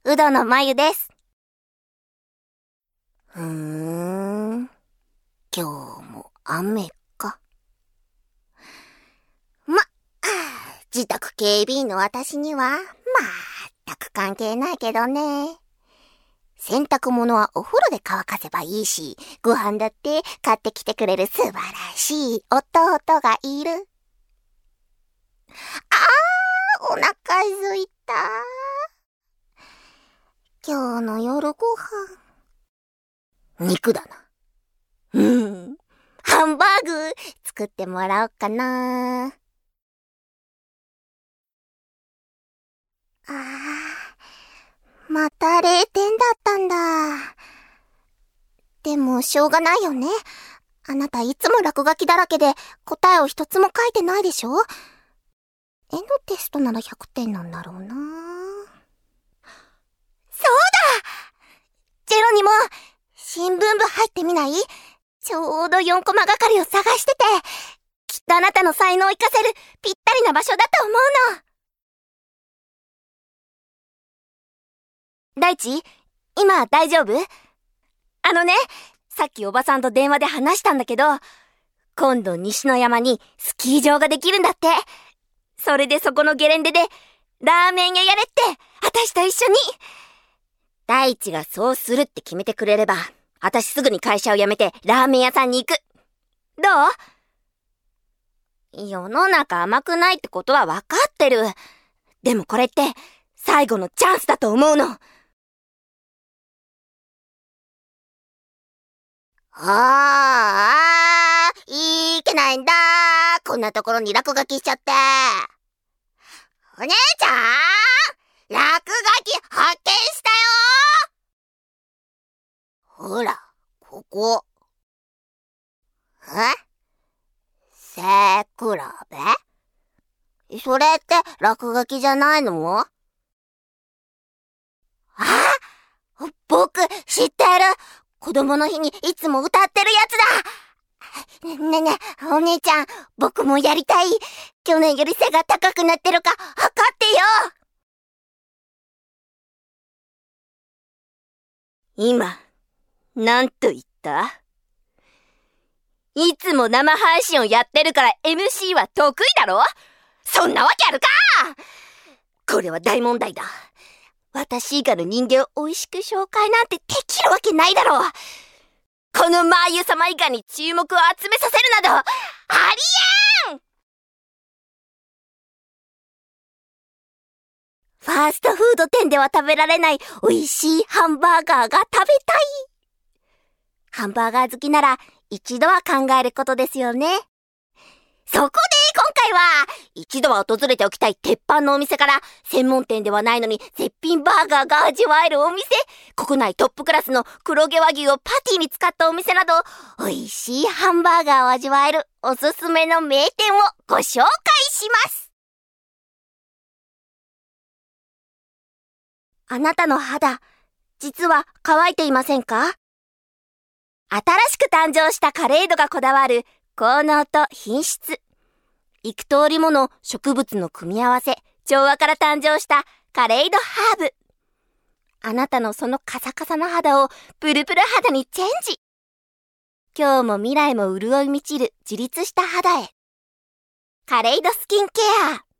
うどのまゆです。今日も雨か。自宅警備員の私には、全く関係ないけどね。洗濯物はお風呂で乾かせばいいし、ご飯だって買ってきてくれる素晴らしい弟がいる。お腹空いた。今日の夜ご飯。肉だな。ハンバーグ作ってもらおうかな。また0点だったんだ。でもしょうがないよね。あなたいつも落書きだらけで答えを一つも書いてないでしょ？絵のテストなら100点なんだろうな。そうだ！ジェロニモ、新聞部入ってみない？ちょうど4コマ係を探してて、きっとあなたの才能を活かせるぴったりな場所だと思うの。大地、今大丈夫？さっきおばさんと電話で話したんだけど、今度西の山にスキー場ができるんだって。それでそこのゲレンデでラーメン屋やれって、私と一緒に。大地がそうするって決めてくれれば、私すぐに会社を辞めてラーメン屋さんに行く。どう？世の中甘くないってことは分かってる。でもこれって最後のチャンスだと思うの。いけないんだ。こんなところに落書きしちゃって。お姉ちゃん、落書き発見したよ。ほら、ここ。背比べ？それって落書きじゃないの？僕知ってる。子供の日にいつも歌ってるやつだ。ねえ、お姉ちゃん、僕もやりたい。去年より背が高くなってるか測ってよ。今、なんと言った？いつも生配信をやってるから MC は得意だろ？そんなわけあるか！これは大問題だ。私以外の人間を美味しく紹介なんてできるわけないだろう。このマーユ様以外に注目を集めさせるなど、ありえん！ファーストフード店では食べられない美味しいハンバーガーが食べたい。ハンバーガー好きなら一度は考えることですよね。そこで今回は一度は訪れておきたい鉄板のお店から、専門店ではないのに絶品バーガーが味わえるお店、国内トップクラスの黒毛和牛をパティに使ったお店など、美味しいハンバーガーを味わえるおすすめの名店をご紹介します。あなたの肌、実は乾いていませんか？新しく誕生したカレイドがこだわる効能と品質、幾通りもの植物の組み合わせ、調和から誕生したカレイドハーブ。あなたのそのカサカサな肌をプルプル肌にチェンジ。今日も未来も潤い満ちる自立した肌へ。カレイドスキンケア。